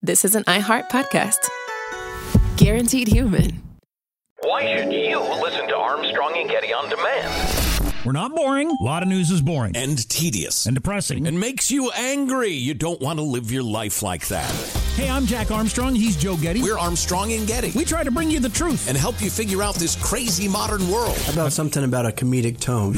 this is an iHeart podcast. Guaranteed human. Why should you listen to Armstrong and Getty on demand? We're not boring. A lot of news is boring. And tedious. And depressing. And makes you angry. You don't want to live your life like that. Hey, I'm Jack Armstrong. He's Joe Getty. We're Armstrong and Getty. We try to bring you the truth. And help you figure out this crazy modern world. How about something about a comedic tone?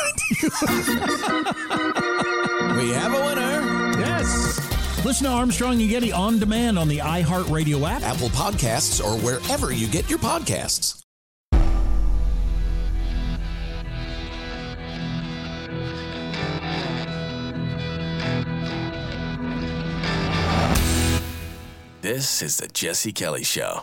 We have a winner. Yes. Listen to Armstrong and Getty on demand on the iHeartRadio app, Apple Podcasts, or wherever you get your podcasts. This is the Jesse Kelly Show.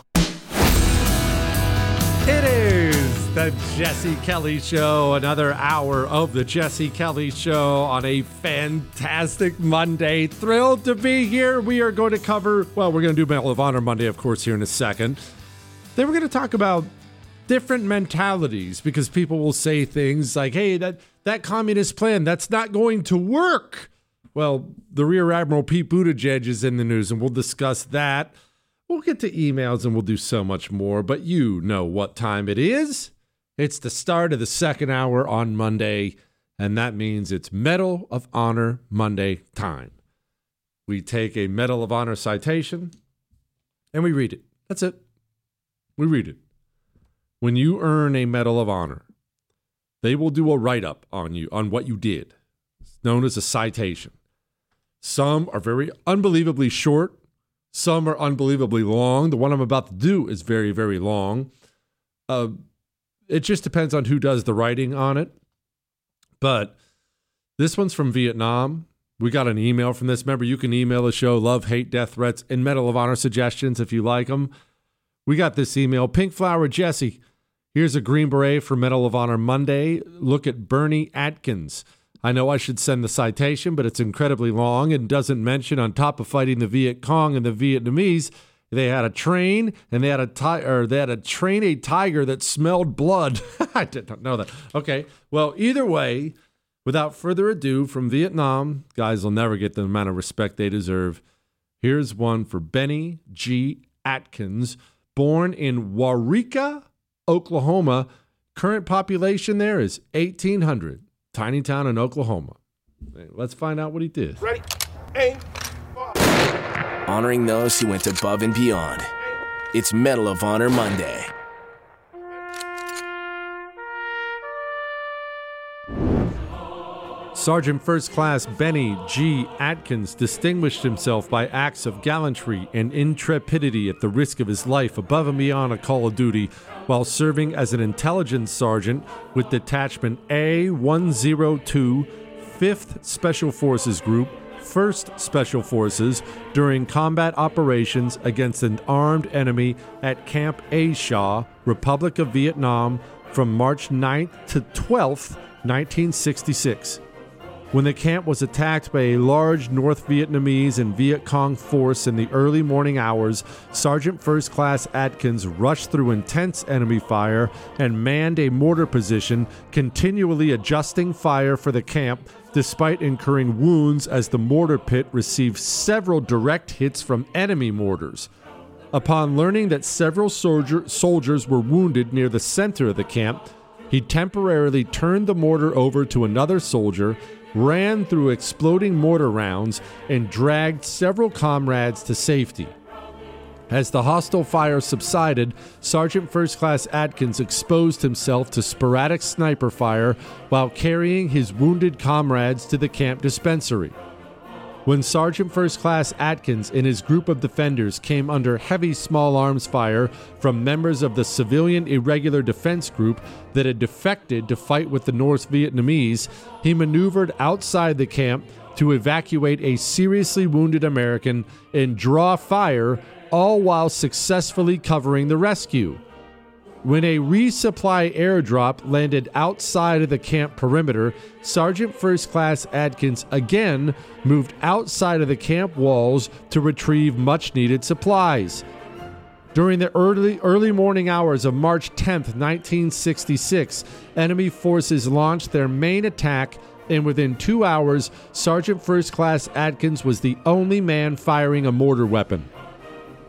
It is the Jesse Kelly Show, another hour of the Jesse Kelly Show on a fantastic Monday. Thrilled to be here. We are going to cover, well, we're going to do Medal of Honor Monday, of course, here in a second. Then we're going to talk about different mentalities, because people will say things like, hey, that communist plan, that's not going to work. Well, the Rear Admiral Pete Buttigieg is in the news, and we'll discuss that. We'll get to emails, and we'll do so much more, but you know what time it is. It's the start of the second hour on Monday, and that means it's Medal of Honor Monday time. We take a Medal of Honor citation, and we read it. That's it. We read it. When you earn a Medal of Honor, they will do a write-up on you, on what you did. It's known as a citation. Some are very unbelievably short. Some are unbelievably long. The one I'm about to do is very, very long. It just depends on who does the writing on it. But this one's from Vietnam. We got an email from this. Remember, you can email the show, love, hate, death threats, and Medal of Honor suggestions if you like them. We got this email. Pink Flower Jesse. Here's a Green Beret for Medal of Honor Monday. Look at Bernie Atkins. I know I should send the citation, but it's incredibly long and doesn't mention, on top of fighting the Viet Cong and the Vietnamese, they had a train, and they had to train a tiger that smelled blood. I did not know that. Okay, well, either way, without further ado, from Vietnam, guys will never get the amount of respect they deserve. Here's one for Benny G. Atkins, born in Waurika, Oklahoma. Current population there is 1,800. Tiny town in Oklahoma. Let's find out what he did. Ready, aim, fire. Honoring those who went above and beyond. It's Medal of Honor Monday. Sergeant First Class Benny G. Atkins distinguished himself by acts of gallantry and intrepidity at the risk of his life above and beyond a call of duty while serving as an intelligence sergeant with Detachment A-102, 5th Special Forces Group, 1st Special Forces, during combat operations against an armed enemy at Camp A Shau, Republic of Vietnam, from March 9th to 12th, 1966. When the camp was attacked by a large North Vietnamese and Viet Cong force in the early morning hours, Sergeant First Class Atkins rushed through intense enemy fire and manned a mortar position, continually adjusting fire for the camp, despite incurring wounds as the mortar pit received several direct hits from enemy mortars. Upon learning that several soldiers were wounded near the center of the camp, he temporarily turned the mortar over to another soldier, ran through exploding mortar rounds, and dragged several comrades to safety. As the hostile fire subsided, Sergeant First Class Atkins exposed himself to sporadic sniper fire while carrying his wounded comrades to the camp dispensary. When Sergeant First Class Atkins and his group of defenders came under heavy small arms fire from members of the Civilian Irregular Defense Group that had defected to fight with the North Vietnamese, he maneuvered outside the camp to evacuate a seriously wounded American and draw fire, all while successfully covering the rescue. When a resupply airdrop landed outside of the camp perimeter, Sergeant First Class Atkins again moved outside of the camp walls to retrieve much-needed supplies. During the early morning hours of March 10th, 1966, enemy forces launched their main attack, and within 2 hours, Sergeant First Class Atkins was the only man firing a mortar weapon.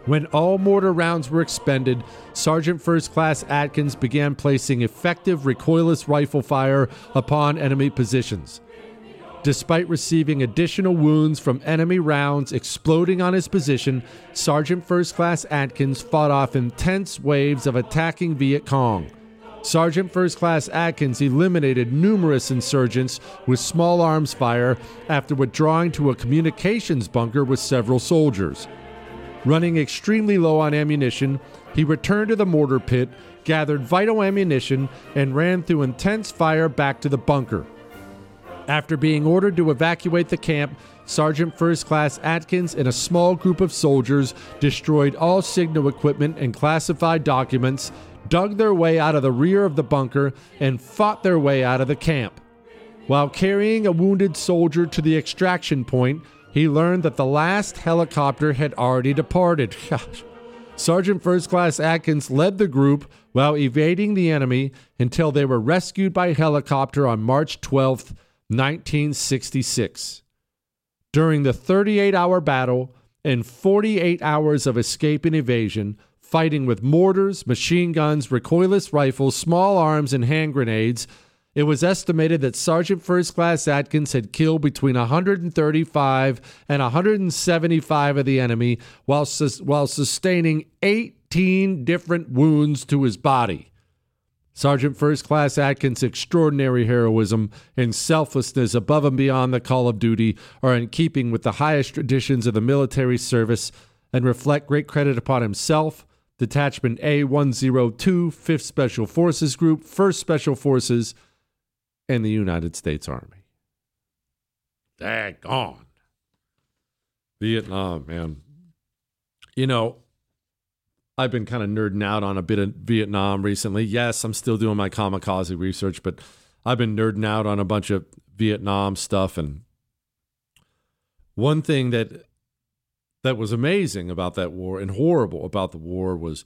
When all mortar rounds were expended, Sergeant First Class Atkins began placing effective recoilless rifle fire upon enemy positions. Despite receiving additional wounds from enemy rounds exploding on his position, Sergeant First Class Atkins fought off intense waves of attacking Viet Cong. Sergeant First Class Atkins eliminated numerous insurgents with small arms fire after withdrawing to a communications bunker with several soldiers. Running extremely low on ammunition, he returned to the mortar pit, gathered vital ammunition, and ran through intense fire back to the bunker. After being ordered to evacuate the camp, Sergeant First Class Atkins and a small group of soldiers destroyed all signal equipment and classified documents, dug their way out of the rear of the bunker, and fought their way out of the camp. While carrying a wounded soldier to the extraction point, he learned that the last helicopter had already departed. Sergeant First Class Atkins led the group while evading the enemy until they were rescued by helicopter on March 12th, 1966. During the 38-hour battle and 48 hours of escape and evasion, fighting with mortars, machine guns, recoilless rifles, small arms, and hand grenades, it was estimated that Sergeant First Class Atkins had killed between 135 and 175 of the enemy while sustaining 18 different wounds to his body. Sergeant First Class Atkins' extraordinary heroism and selflessness above and beyond the call of duty are in keeping with the highest traditions of the military service and reflect great credit upon himself, Detachment A-102, 5th Special Forces Group, 1st Special Forces, and the United States Army. Daggone. Vietnam, man. You know, I've been kind of nerding out on a bit of Vietnam recently. Yes, I'm still doing my kamikaze research, but I've been nerding out on a bunch of Vietnam stuff. And one thing that was amazing about that war and horrible about the war was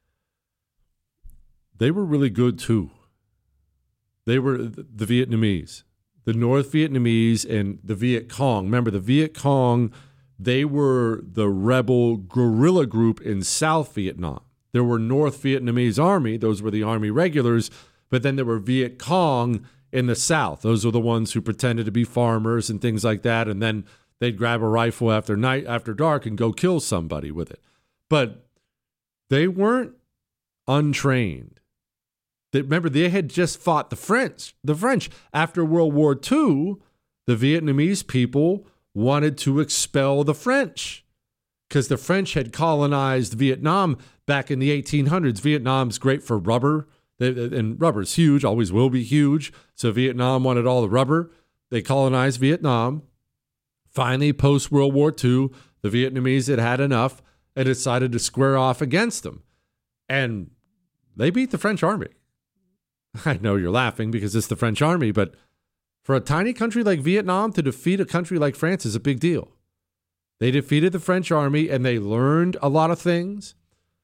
they were really good too. They were the Vietnamese, the North Vietnamese and the Viet Cong. Remember, the Viet Cong, they were the rebel guerrilla group in South Vietnam. There were North Vietnamese Army. Those were the Army regulars. But then there were Viet Cong in the South. Those were the ones who pretended to be farmers and things like that. And then they'd grab a rifle after dark and go kill somebody with it. But they weren't untrained. Remember, they had just fought the French. After World War II, the Vietnamese people wanted to expel the French because the French had colonized Vietnam back in the 1800s. Vietnam's great for rubber, and rubber's huge, always will be huge. So Vietnam wanted all the rubber. They colonized Vietnam. Finally, post-World War II, the Vietnamese had had enough and decided to square off against them. And they beat the French army. I know you're laughing because it's the French army, but for a tiny country like Vietnam to defeat a country like France is a big deal. They defeated the French army and they learned a lot of things.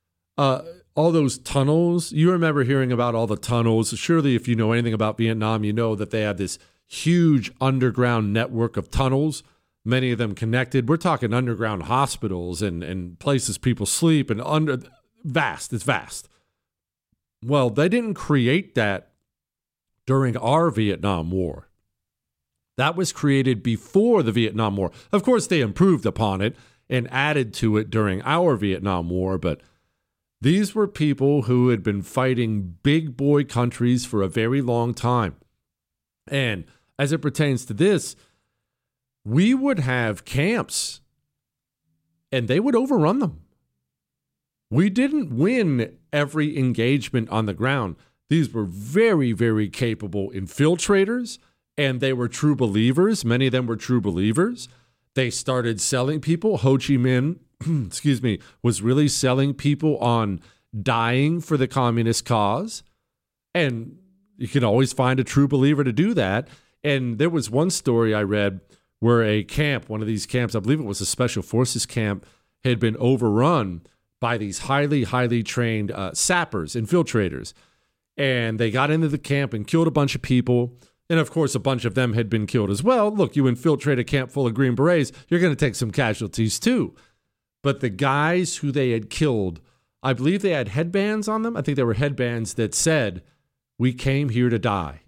All those tunnels, you remember hearing about all the tunnels. Surely if you know anything about Vietnam, you know that they have this huge underground network of tunnels, many of them connected. We're talking underground hospitals and places people sleep and it's vast. Well, they didn't create that during our Vietnam War. That was created before the Vietnam War. Of course, they improved upon it and added to it during our Vietnam War, but these were people who had been fighting big boy countries for a very long time. And as it pertains to this, we would have camps and they would overrun them. We didn't win every engagement on the ground. These were very, very capable infiltrators, and they were true believers. Many of them were true believers. They started selling people. Ho Chi Minh, was really selling people on dying for the communist cause. And you can always find a true believer to do that. And there was one story I read where a camp, one of these camps, I believe it was a special forces camp, had been overrun by these highly, highly trained sappers, infiltrators. And they got into the camp and killed a bunch of people. And of course, a bunch of them had been killed as well. Look, you infiltrate a camp full of Green Berets, you're going to take some casualties too. But the guys who they had killed, I believe they had headbands on them. I think there were headbands that said, "We came here to die."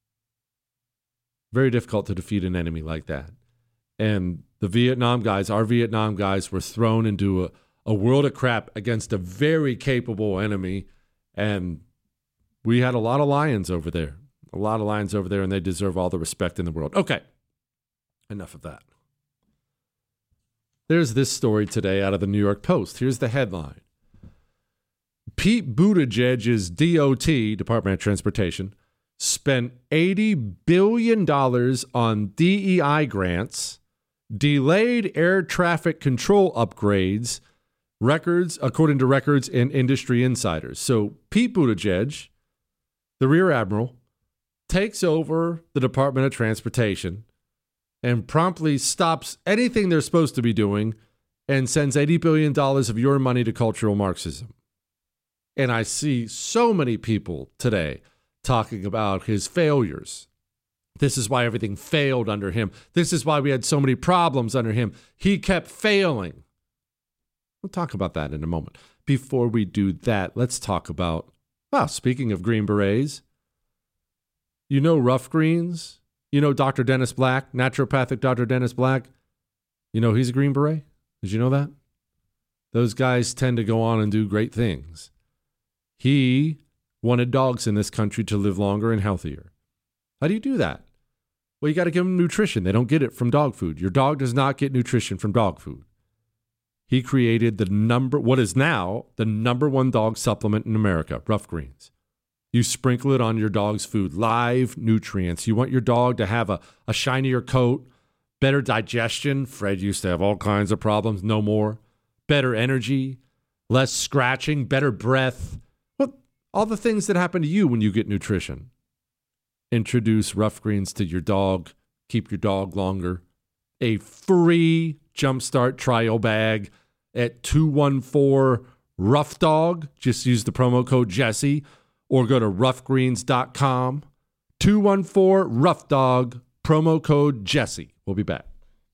Very difficult to defeat an enemy like that. And the Vietnam guys, our Vietnam guys, were thrown into a world of crap against a very capable enemy. And we had a lot of lions over there. And they deserve all the respect in the world. Okay, enough of that. There's this story today out of the New York Post. Here's the headline. Pete Buttigieg's DOT, Department of Transportation, spent $80 billion on DEI grants, delayed air traffic control upgrades, records, according to records and industry insiders. So Pete Buttigieg, the Rear Admiral, takes over the Department of Transportation and promptly stops anything they're supposed to be doing and sends $80 billion of your money to cultural Marxism. And I see so many people today talking about his failures. This is why everything failed under him. This is why we had so many problems under him. He kept failing. We'll talk about that in a moment. Before we do that, let's talk about, speaking of Green Berets, you know Rough Greens? You know Dr. Dennis Black, naturopathic Dr. Dennis Black? You know he's a Green Beret? Did you know that? Those guys tend to go on and do great things. He wanted dogs in this country to live longer and healthier. How do you do that? Well, you got to give them nutrition. They don't get it from dog food. Your dog does not get nutrition from dog food. He created what is now the number one dog supplement in America, Rough Greens. You sprinkle it on your dog's food, live nutrients. You want your dog to have a shinier coat, better digestion. Fred used to have all kinds of problems, no more. Better energy, less scratching, better breath. Well, all the things that happen to you when you get nutrition. Introduce Rough Greens to your dog. Keep your dog longer. A free Jumpstart trial bag at 214-ROUGH-DOG. Just use the promo code Jesse or go to roughgreens.com. 214-ROUGH-DOG, promo code Jesse. We'll be back.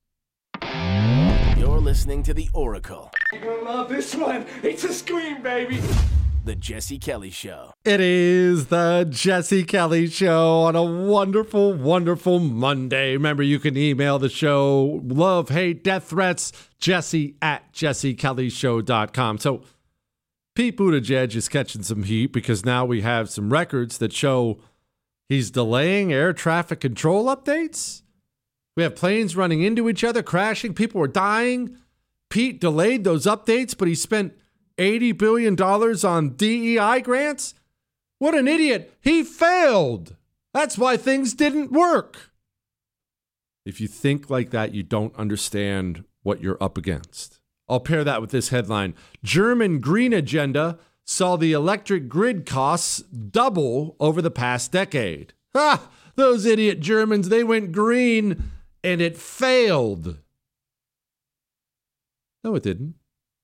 You're listening to The Oracle. You're gonna love this one. It's a scream, baby. The Jesse Kelly Show. It is the Jesse Kelly Show on a wonderful, wonderful Monday. Remember, you can email the show, love, hate, death threats, jesse@jessekellyshow.com. So Pete Buttigieg is catching some heat because now we have some records that show he's delaying air traffic control updates. We have planes running into each other, crashing. People are dying. Pete delayed those updates, but he spent $80 billion on DEI grants? What an idiot. He failed. That's why things didn't work. If you think like that, you don't understand what you're up against. I'll pair that with this headline. German green agenda saw the electric grid costs double over the past decade. Those idiot Germans, they went green and it failed. No, it didn't.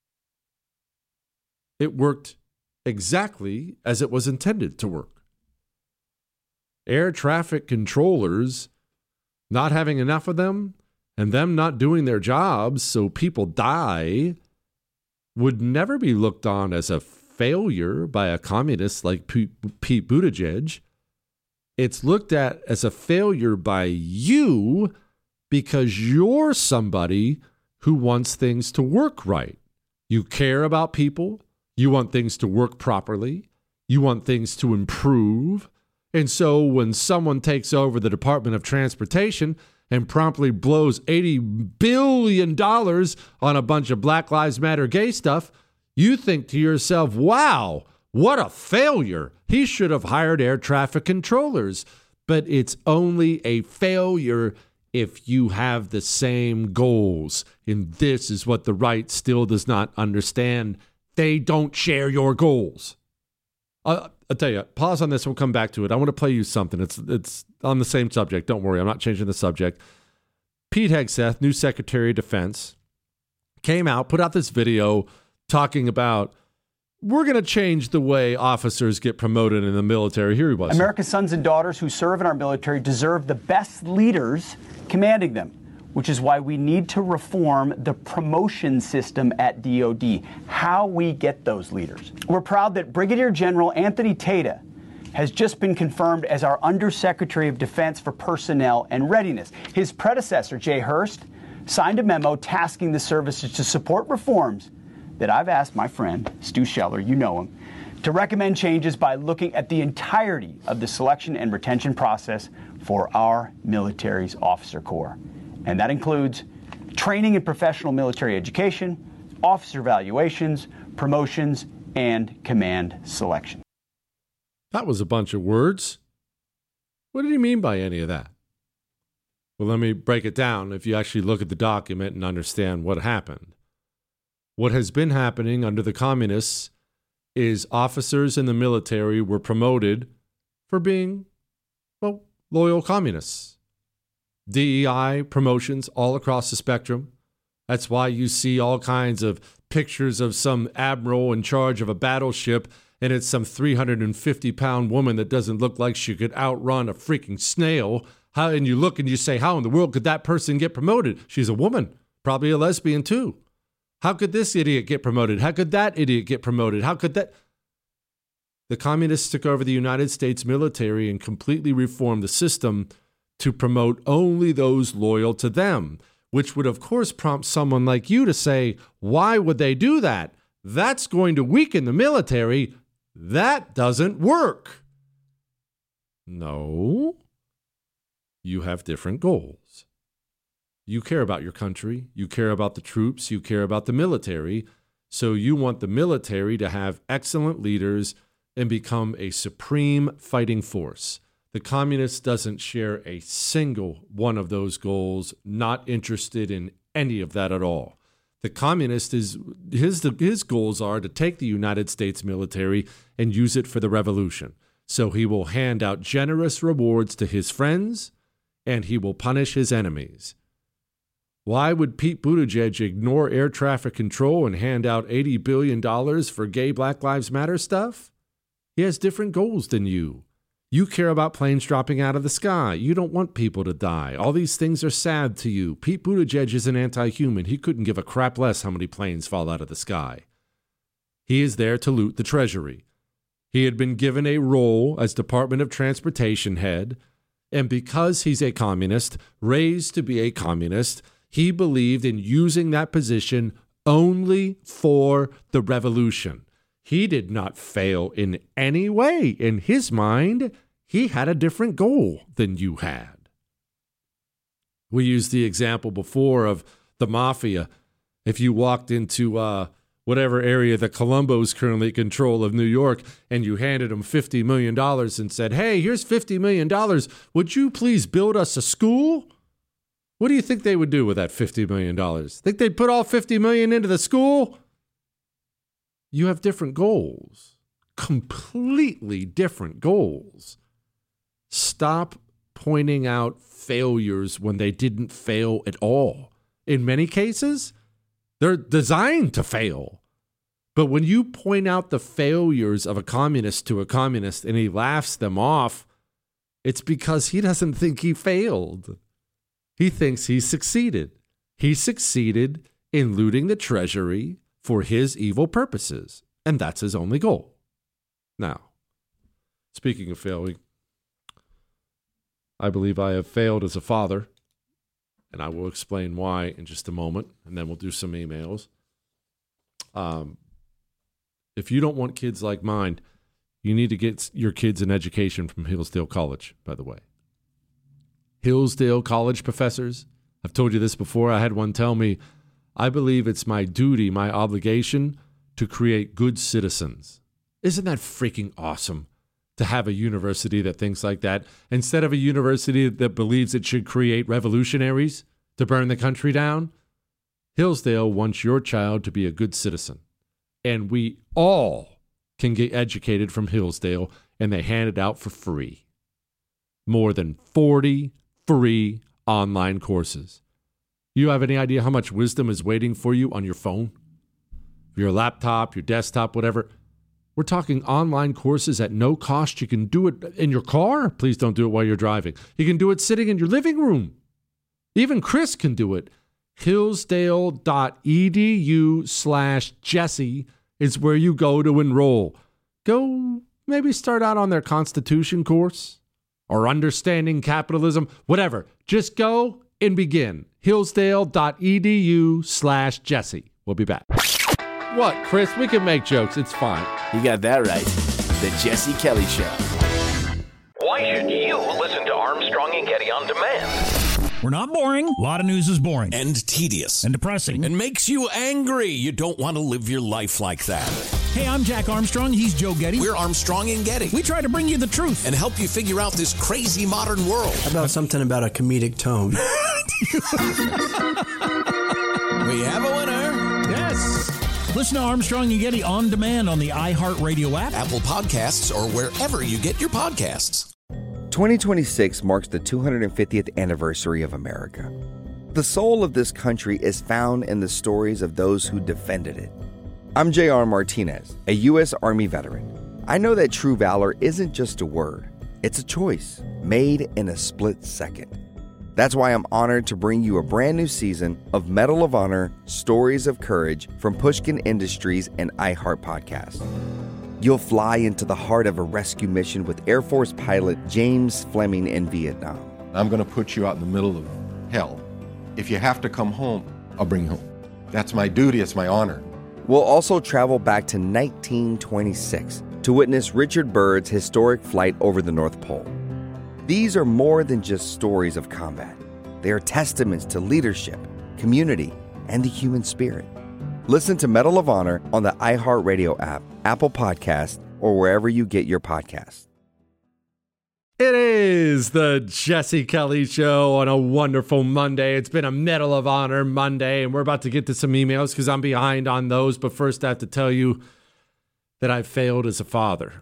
It worked exactly as it was intended to work. Air traffic controllers, not having enough of them, and them not doing their jobs so people die, would never be looked on as a failure by a communist like Pete Buttigieg. It's looked at as a failure by you because you're somebody who wants things to work right. You care about people. You want things to work properly. You want things to improve. And so when someone takes over the Department of Transportation and promptly blows $80 billion on a bunch of Black Lives Matter gay stuff, you think to yourself, wow, what a failure. He should have hired air traffic controllers. But it's only a failure if you have the same goals. And this is what the right still does not understand. They don't share your goals. I'll tell you, pause on this. We'll come back to it. I want to play you something. It's on the same subject. Don't worry. I'm not changing the subject. Pete Hegseth, new Secretary of Defense, came out, put out this video talking about, we're going to change the way officers get promoted in the military. Here he was. America's sons and daughters who serve in our military deserve the best leaders commanding them. which is why we need to reform the promotion system at DoD, how we get those leaders. We're proud that Brigadier General Anthony Tata has just been confirmed as our Undersecretary of Defense for Personnel and Readiness. His predecessor, Jay Hurst, signed a memo tasking the services to support reforms that I've asked my friend, Stu Scheller, you know him, to recommend changes by looking at the entirety of the selection and retention process for our military's officer corps. And that includes training and professional military education, officer evaluations, promotions, and command selection. That was a bunch of words. What did he mean by any of that? Well, let me break it down if you actually look at the document and understand what happened. What has been happening under the communists is officers in the military were promoted for being, well, loyal communists. DEI promotions all across the spectrum. That's why you see all kinds of pictures of some admiral in charge of a battleship, and it's some 350-pound woman that doesn't look like she could outrun a freaking snail. And you look and you say, how in the world could that person get promoted? She's a woman, probably a lesbian too. How could this idiot get promoted? How could that idiot get promoted? How could that? The communists took over the United States military and completely reformed the system to promote only those loyal to them, which would, of course, prompt someone like you to say, why would they do that? That's going to weaken the military. That doesn't work. No. You have different goals. You care about your country. You care about the troops. You care about the military. So you want the military to have excellent leaders and become a supreme fighting force. The communist doesn't share a single one of those goals, not interested in any of that at all. The communist his goals are to take the United States military and use it for the revolution. So he will hand out generous rewards to his friends and he will punish his enemies. Why would Pete Buttigieg ignore air traffic control and hand out $80 billion for gay Black Lives Matter stuff? He has different goals than you. You care about planes dropping out of the sky. You don't want people to die. All these things are sad to you. Pete Buttigieg is an anti-human. He couldn't give a crap less how many planes fall out of the sky. He is there to loot the treasury. He had been given a role as Department of Transportation head, and because he's a communist, raised to be a communist, he believed in using that position only for the revolution. He did not fail in any way. In his mind, he had a different goal than you had. We used the example before of the mafia. If you walked into whatever area that Colombo's currently in control of New York, and you handed them $50 million and said, hey, here's $50 million. Would you please build us a school? What do you think they would do with that $50 million? Think they'd put all $50 million into the school? You have different goals, completely different goals. Stop pointing out failures when they didn't fail at all. In many cases, they're designed to fail. But when you point out the failures of a communist to a communist and he laughs them off, it's because he doesn't think he failed. He thinks he succeeded. He succeeded in looting the treasury for his evil purposes, and that's his only goal. Now, speaking of failing, I believe I have failed as a father, and I will explain why in just a moment, and then we'll do some emails. If you don't want kids like mine, you need to get your kids an education from Hillsdale College, by the way. Hillsdale College professors, I've told you this before, I had one tell me, I believe it's my duty, my obligation to create good citizens. Isn't that freaking awesome to have a university that thinks like that? Instead of a university that believes it should create revolutionaries to burn the country down, Hillsdale wants your child to be a good citizen. And we all can get educated from Hillsdale, and they hand it out for free. More than 40 free online courses. You have any idea how much wisdom is waiting for you on your phone? Your laptop, your desktop, whatever. We're talking online courses at no cost. You can do it in your car. Please don't do it while you're driving. You can do it sitting in your living room. Even Chris can do it. Hillsdale.edu/Jesse is where you go to enroll. Go maybe start out on their Constitution course or understanding capitalism, whatever. Just go and begin. Hillsdale.edu/Jesse. We'll be back. What, Chris? We can make jokes. It's fine. You got that right. The Jesse Kelly Show. Why should you listen to Armstrong and Getty on demand? We're not boring. A lot of news is boring. And tedious. And depressing. And makes you angry. You don't want to live your life like that. Hey, I'm Jack Armstrong. He's Joe Getty. We're Armstrong and Getty. We try to bring you the truth. And help you figure out this crazy modern world. How about something about a comedic tone? We have a winner. Yes. Listen to Armstrong and Getty on demand on the iHeartRadio app, Apple Podcasts, or wherever you get your podcasts. 2026 marks the 250th anniversary of America. The soul of this country is found in the stories of those who defended it. I'm J.R. Martinez, a U.S. Army veteran. I know that true valor isn't just a word. It's a choice made in a split second. That's why I'm honored to bring you a brand new season of Medal of Honor Stories of Courage from Pushkin Industries and iHeart Podcast. You'll fly into the heart of a rescue mission with Air Force pilot James Fleming in Vietnam. I'm going to put you out in the middle of hell. If you have to come home, I'll bring you home. That's my duty. It's my honor. We'll also travel back to 1926 to witness Richard Byrd's historic flight over the North Pole. These are more than just stories of combat. They are testaments to leadership, community, and the human spirit. Listen to Medal of Honor on the iHeartRadio app, Apple Podcasts, or wherever you get your podcasts. It is the Jesse Kelly Show on a wonderful Monday. It's been a Medal of Honor Monday, and we're about to get to some emails because I'm behind on those. But first, I have to tell you that I failed as a father.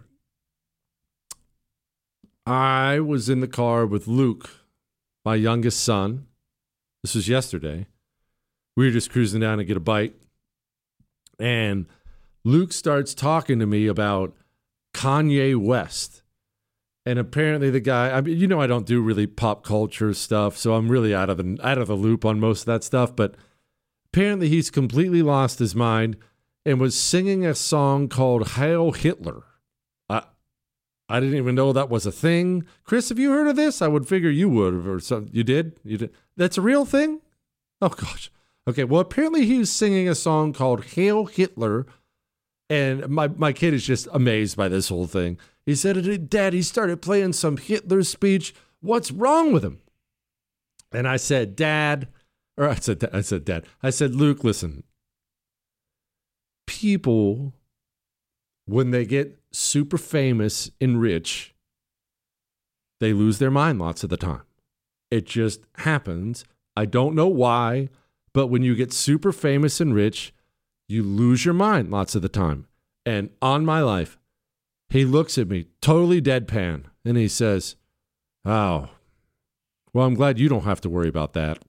I was in the car with Luke, my youngest son. This was yesterday. We were just cruising down to get a bite. And Luke starts talking to me about Kanye West. And apparently the guy, I mean, I don't do really pop culture stuff, so I'm really out of the loop on most of that stuff. But apparently he's completely lost his mind and was singing a song called Hail Hitler. I didn't even know that was a thing. Chris, have you heard of this? I would figure you would have, or something. You did? You did? That's a real thing? Oh, gosh. Okay, well, apparently he was singing a song called Hail Hitler, and my kid is just amazed by this whole thing. He said, Dad, he started playing some Hitler speech. What's wrong with him? And I said, Dad, I said, Luke, listen. People, when they get super famous and rich, they lose their mind lots of the time. It just happens. I don't know why, but when you get super famous and rich, you lose your mind lots of the time. And on my life, he looks at me totally deadpan and he says, oh, well, I'm glad you don't have to worry about that.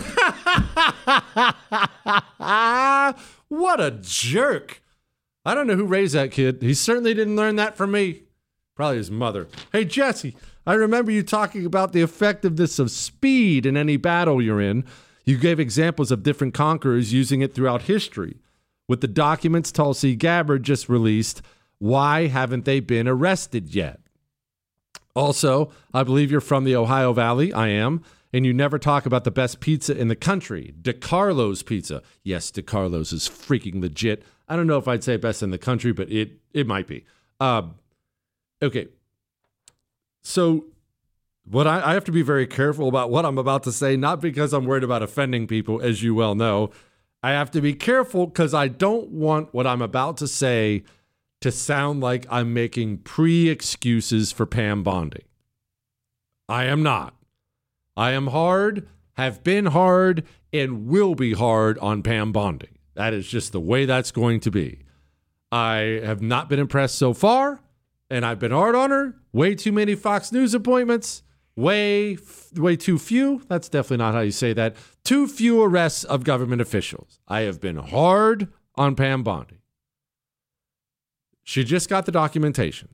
What a jerk. I don't know who raised that kid. He certainly didn't learn that from me. Probably his mother. Hey, Jesse, I remember you talking about the effectiveness of speed in any battle you're in. You gave examples of different conquerors using it throughout history. With the documents Tulsi Gabbard just released, why haven't they been arrested yet? Also, I believe you're from the Ohio Valley. I am. And you never talk about the best pizza in the country, DeCarlo's Pizza. Yes, DeCarlo's is freaking legit. I don't know if I'd say best in the country, but it might be. Okay. So what I have to be very careful about what I'm about to say, not because I'm worried about offending people, as you well know. I have to be careful because I don't want what I'm about to say to sound like I'm making pre-excuses for Pam Bondi. I am not. I am hard, have been hard, and will be hard on Pam Bondi. That is just the way that's going to be. I have not been impressed so far, and I've been hard on her. Way too many Fox News appointments. Way too few. That's definitely not how you say that. Too few arrests of government officials. I have been hard on Pam Bondi. She just got the documentation.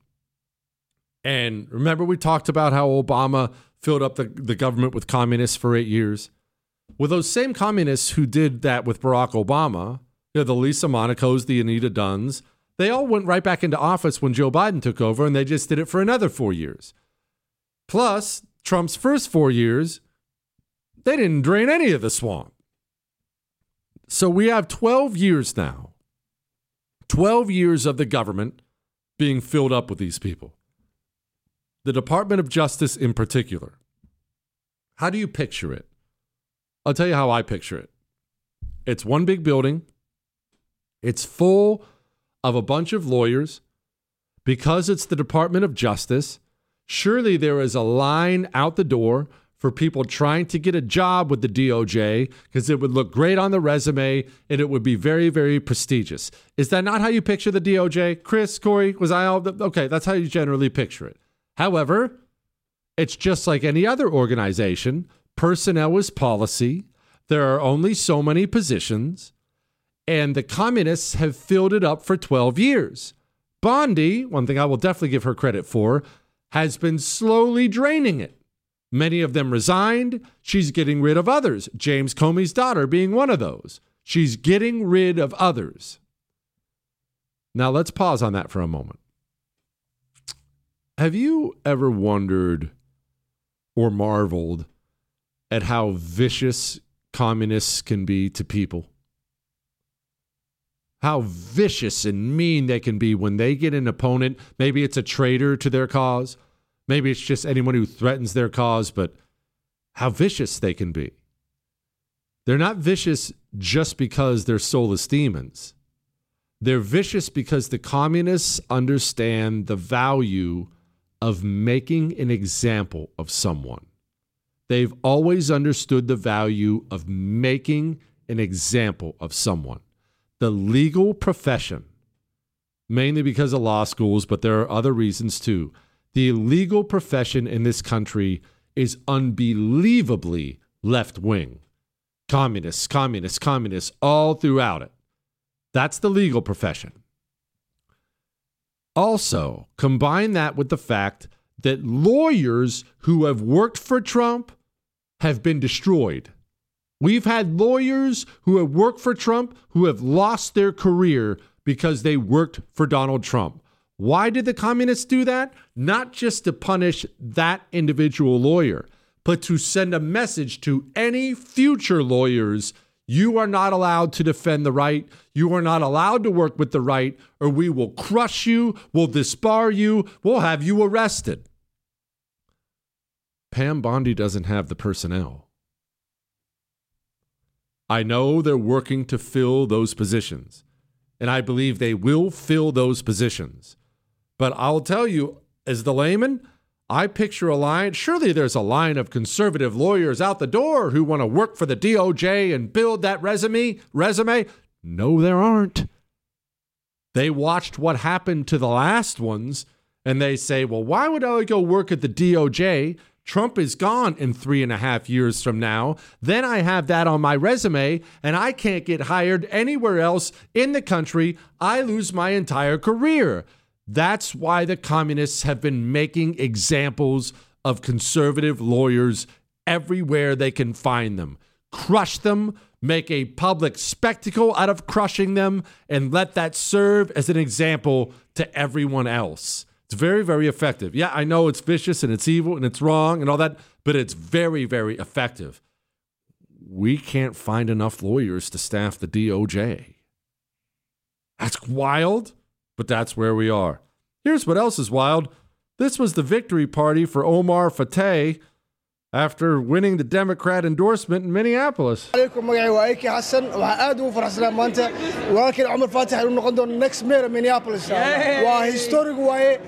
And remember we talked about how Obama filled up the government with communists for 8 years? Well, those same communists who did that with Barack Obama, the Lisa Monacos, the Anita Dunns, they all went right back into office when Joe Biden took over, and they just did it for another 4 years. Plus, Trump's first 4 years, they didn't drain any of the swamp. So we have 12 years now, 12 years of the government being filled up with these people. The Department of Justice in particular. How do you picture it? I'll tell you how I picture it. It's one big building. It's full of a bunch of lawyers. Because it's the Department of Justice, surely there is a line out the door for people trying to get a job with the DOJ because it would look great on the resume and it would be very, very prestigious. Is that not how you picture the DOJ? Chris, Corey, was I all? Okay, that's how you generally picture it. However, it's just like any other organization. Personnel is policy. There are only so many positions, and the communists have filled it up for 12 years. Bondi, one thing I will definitely give her credit for, has been slowly draining it. Many of them resigned. She's getting rid of others. James Comey's daughter being one of those. She's getting rid of others. Now let's pause on that for a moment. Have you ever wondered or marveled at how vicious communists can be to people? How vicious and mean they can be when they get an opponent. Maybe it's a traitor to their cause. Maybe it's just anyone who threatens their cause, but how vicious they can be. They're not vicious just because they're soulless demons. They're vicious because the communists understand the value of making an example of someone. They've always understood the value of making an example of someone. The legal profession, mainly because of law schools, but there are other reasons too. The legal profession in this country is unbelievably left-wing. Communists, communists, communists, all throughout it. That's the legal profession. Also, combine that with the fact that lawyers who have worked for Trump have been destroyed. We've had lawyers who have worked for Trump who have lost their career because they worked for Donald Trump. Why did the communists do that? Not just to punish that individual lawyer, but to send a message to any future lawyers: you are not allowed to defend the right. You are not allowed to work with the right, or we will crush you, we'll disbar you, we'll have you arrested. Pam Bondi doesn't have the personnel. I know they're working to fill those positions, and I believe they will fill those positions. But I'll tell you, as the layman, I picture a line. Surely there's a line of conservative lawyers out the door who want to work for the DOJ and build that resume. No, there aren't. They watched what happened to the last ones, and they say, well, why would I go work at the DOJ? Trump is gone in 3.5 years from now. Then I have that on my resume, and I can't get hired anywhere else in the country. I lose my entire career. That's why the communists have been making examples of conservative lawyers everywhere they can find them. Crush them, make a public spectacle out of crushing them, and let that serve as an example to everyone else. It's very, very effective. Yeah, I know it's vicious and it's evil and it's wrong and all that, but it's very, very effective. We can't find enough lawyers to staff the DOJ. That's wild, but that's where we are. Here's what else is wild. This was the victory party for Omar Fateh after winning the Democrat endorsement in Minneapolis. Next mayor of Minneapolis. Historic way.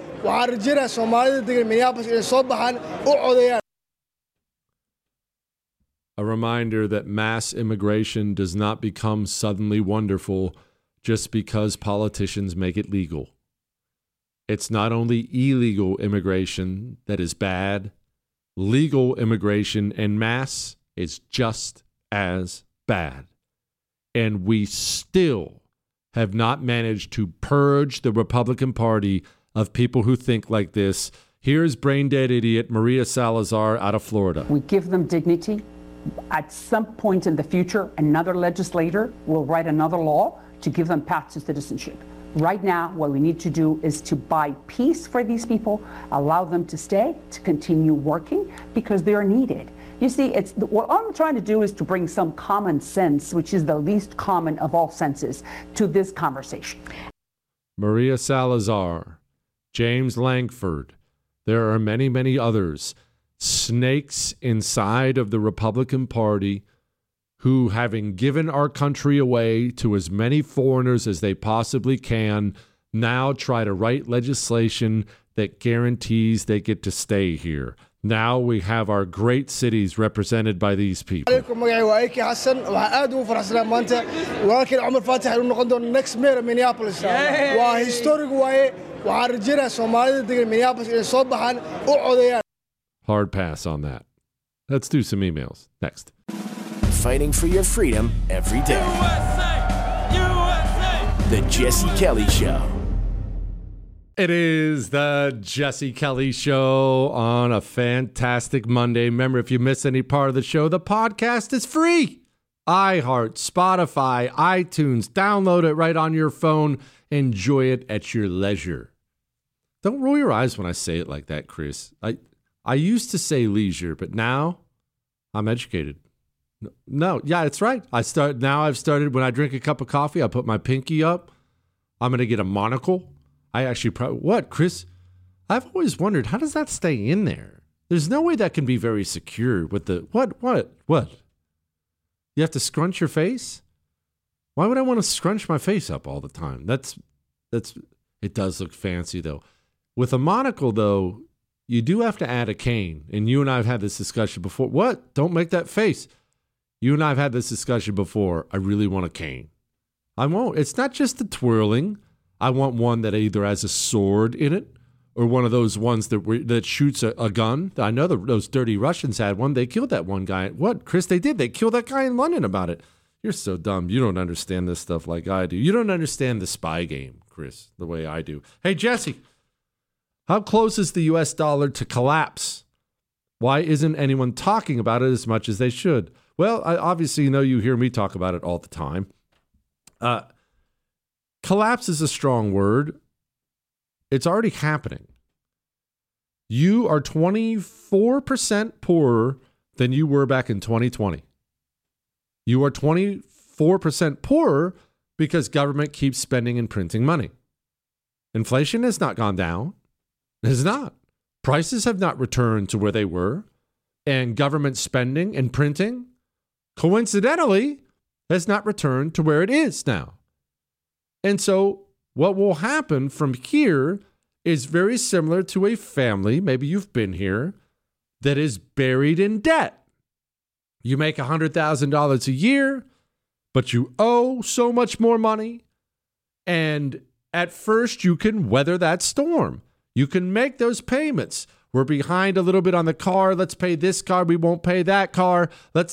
A reminder that mass immigration does not become suddenly wonderful just because politicians make it legal. It's not only illegal immigration that is bad. Legal immigration en masse is just as bad. And we still have not managed to purge the Republican Party of people who think like this. Here's brain-dead idiot Maria Salazar out of Florida. We give them dignity. At some point in the future, another legislator will write another law to give them path to citizenship. Right now, what we need to do is to buy peace for these people, allow them to stay, to continue working, because they are needed. You see, what I'm trying to do is to bring some common sense, which is the least common of all senses, to this conversation. Maria Salazar, James Lankford, there are many, many others, snakes inside of the Republican Party who, having given our country away to as many foreigners as they possibly can, now try to write legislation that guarantees they get to stay here. Now we have our great cities represented by these people. magacay waa Eki Xasan waxaan aad ugu faraxsanahay maanta walaalkay Umar Faatax inuu noqon doono next mayor of Minneapolis waa historic waaye waxaan rajaynayaa Soomaalida degan Minneapolis inay soo baxaan u codeeyaan. Hard pass on that. Let's do some emails next. Fighting for your freedom every day. USA! The Jesse Kelly Show. It is the Jesse Kelly Show on a fantastic Monday. Remember, if you miss any part of the show, the podcast is free. iHeart, Spotify, iTunes. Download it right on your phone. Enjoy it at your leisure. Don't roll your eyes when I say it like that, Chris. I used to say leisure, but now I'm educated. No, yeah, it's right. I've started, when I drink a cup of coffee, I put my pinky up. I'm going to get a monocle. I actually what, Chris? I've always wondered, how does that stay in there? There's no way that can be very secure with the, what? You have to scrunch your face? Why would I want to scrunch my face up all the time? It does look fancy though. With a monocle though, you do have to add a cane. And you and I have had this discussion before. What? Don't make that face. You and I have had this discussion before. I really want a cane. I won't. It's not just the twirling. I want one that either has a sword in it or one of those ones that shoots a gun. I know those dirty Russians had one. They killed that one guy. What, Chris? They did. They killed that guy in London about it. You're so dumb. You don't understand this stuff like I do. You don't understand the spy game, Chris, the way I do. Hey, Jesse, how close is the U.S. dollar to collapse? Why isn't anyone talking about it as much as they should? Well, I obviously know you hear me talk about it all the time. Collapse is a strong word. It's already happening. You are 24% poorer than you were back in 2020. You are 24% poorer because government keeps spending and printing money. Inflation has not gone down. It has not. Prices have not returned to where they were. And government spending and printing, coincidentally, has not returned to where it is now. And so what will happen from here is very similar to a family, maybe you've been here, that is buried in debt. You make $100,000 a year, but you owe so much more money. And at first you can weather that storm. You can make those payments. We're behind a little bit on the car. Let's pay this car. We won't pay that car.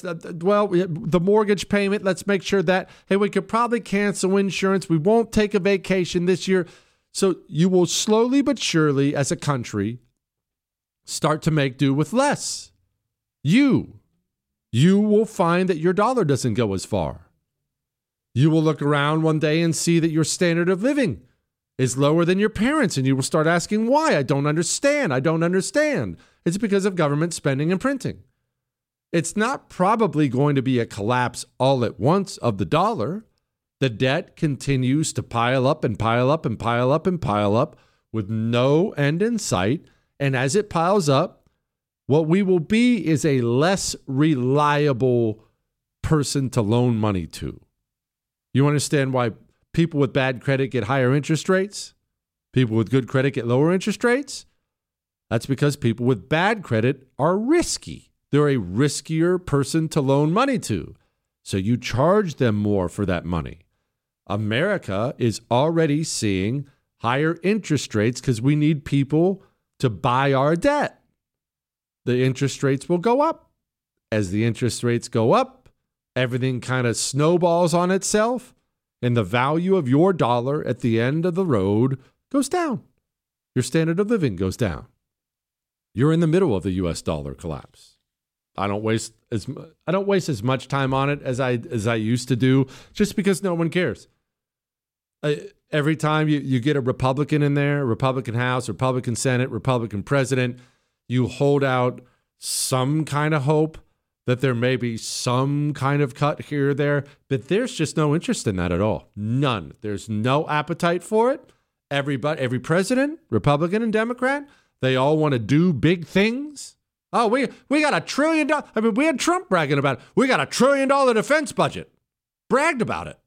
The mortgage payment, let's make sure that, hey, we could probably cancel insurance. We won't take a vacation this year. So you will slowly but surely, as a country, start to make do with less. You will find that your dollar doesn't go as far. You will look around one day and see that your standard of living is lower than your parents, and you will start asking why. I don't understand. It's because of government spending and printing. It's not probably going to be a collapse all at once of the dollar. The debt continues to pile up and pile up and pile up and pile up with no end in sight. And as it piles up, what we will be is a less reliable person to loan money to. You understand why people with bad credit get higher interest rates? People with good credit get lower interest rates? That's because people with bad credit are risky. They're a riskier person to loan money to. So you charge them more for that money. America is already seeing higher interest rates because we need people to buy our debt. The interest rates will go up. As the interest rates go up, everything kind of snowballs on itself. And the value of your dollar at the end of the road goes down. Your standard of living goes down. You're in the middle of the U.S. dollar collapse. I don't waste as much time on it as I used to do, just because no one cares. Every time you get a Republican in there, Republican House, Republican Senate, Republican President, you hold out some kind of hope that there may be some kind of cut here or there, but there's just no interest in that at all. None. There's no appetite for it. Every president, Republican and Democrat, they all want to do big things. Oh, we got $1 trillion. I mean, we had Trump bragging about it. We got $1 trillion defense budget. Bragged about it.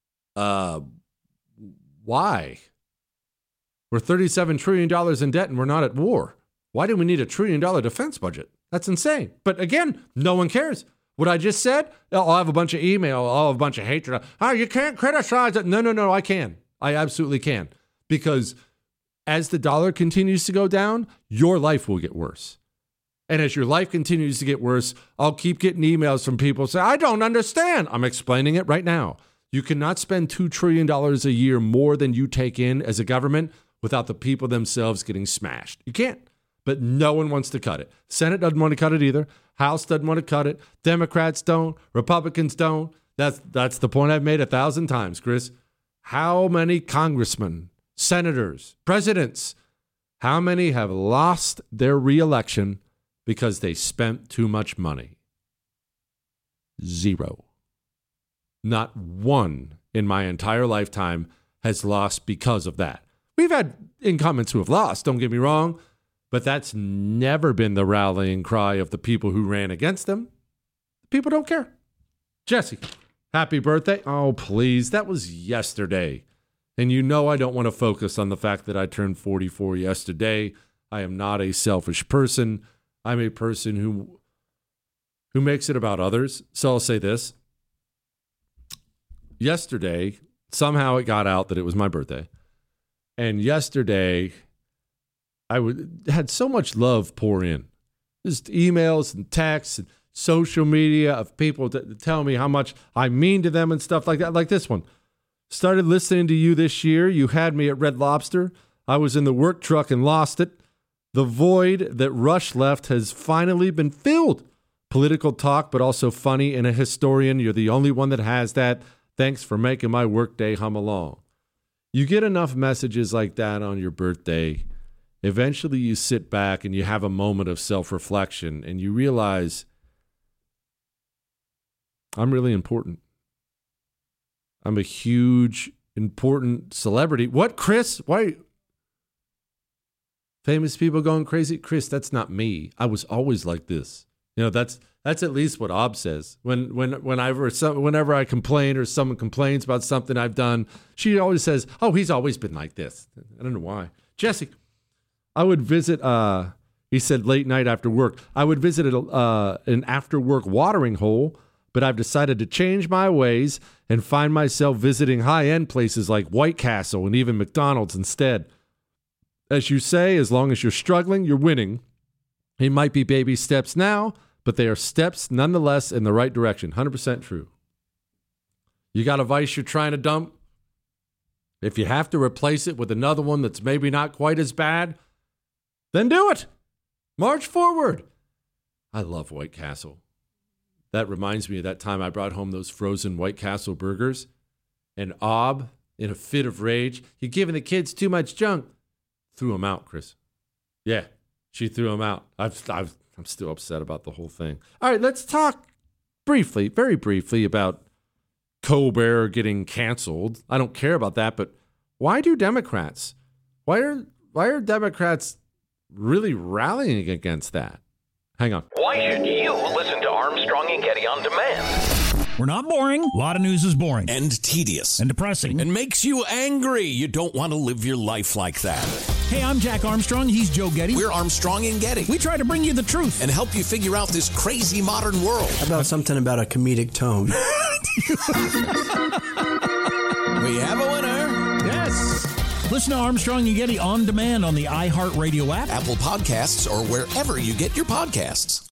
Why? We're $37 trillion in debt and we're not at war. Why do we need $1 trillion defense budget? That's insane. But again, no one cares. What I just said, I'll have a bunch of email, I'll have a bunch of hatred. Oh, you can't criticize it. No, I can. I absolutely can. Because as the dollar continues to go down, your life will get worse. And as your life continues to get worse, I'll keep getting emails from people saying, I don't understand. I'm explaining it right now. You cannot spend $2 trillion a year more than you take in as a government without the people themselves getting smashed. You can't. But no one wants to cut it. Senate doesn't want to cut it either. House doesn't want to cut it. Democrats don't. Republicans don't. That's the point I've made 1,000 times, Chris. How many congressmen, senators, presidents, how many have lost their reelection because they spent too much money? 0. Not one in my entire lifetime has lost because of that. We've had incumbents who have lost, don't get me wrong, but that's never been the rallying cry of the people who ran against them. People don't care. Jesse, happy birthday. Oh, please. That was yesterday. And you know I don't want to focus on the fact that I turned 44 yesterday. I am not a selfish person. I'm a person who makes it about others. So I'll say this. Yesterday, somehow it got out that it was my birthday. And yesterday, had so much love pour in. Just emails and texts and social media of people that tell me how much I mean to them and stuff like that. Like this one. Started listening to you this year. You had me at Red Lobster. I was in the work truck and lost it. The void that Rush left has finally been filled. Political talk, but also funny, and a historian. You're the only one that has that. Thanks for making my workday hum along. You get enough messages like that on your birthday. Eventually you sit back and you have a moment of self-reflection and you realize, I'm really important. I'm a huge, important celebrity. What, Chris? Why? Famous people going crazy? Chris, that's not me. I was always like this. You know, that's at least what Ob says. Whenever I complain or someone complains about something I've done, she always says, oh, he's always been like this. I don't know why. Jesse, I would visit, he said late night after work. I would visit an after work watering hole, but I've decided to change my ways and find myself visiting high-end places like White Castle and even McDonald's instead. As you say, as long as you're struggling, you're winning. It might be baby steps now, but they are steps nonetheless in the right direction. 100% true. You got a vice you're trying to dump? If you have to replace it with another one that's maybe not quite as bad, then do it. March forward. I love White Castle. That reminds me of that time I brought home those frozen White Castle burgers. And Ob, in a fit of rage, you're giving the kids too much junk. Threw them out, Chris. Yeah, she threw them out. I'm still upset about the whole thing. All right, let's talk briefly, very briefly, about Colbert getting canceled. I don't care about that, but why do Democrats? Why are Democrats really rallying against that? Hang on. Why should you listen to Armstrong and Getty on demand? We're not boring. A lot of news is boring. And tedious. And depressing. And makes you angry. You don't want to live your life like that. Hey, I'm Jack Armstrong. He's Joe Getty. We're Armstrong and Getty. We try to bring you the truth. And help you figure out this crazy modern world. How about something about a comedic tone? We have a winner. Yes. Listen to Armstrong and Getty on demand on the iHeartRadio app, Apple Podcasts, or wherever you get your podcasts.